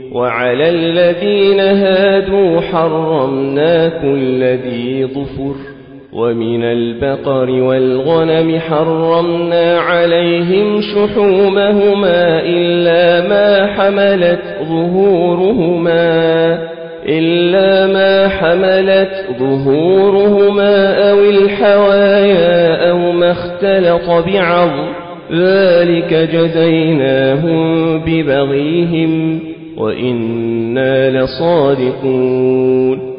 وعلى الذين هادوا حرمنا كل ذي ظفر ومن البقر والغنم حرمنا عليهم شحومهما إلا ما حملت ظهورهما أو الحوايا أو ما اختلط بعظم ذلك جزيناهم ببغيهم وإنا لصادقون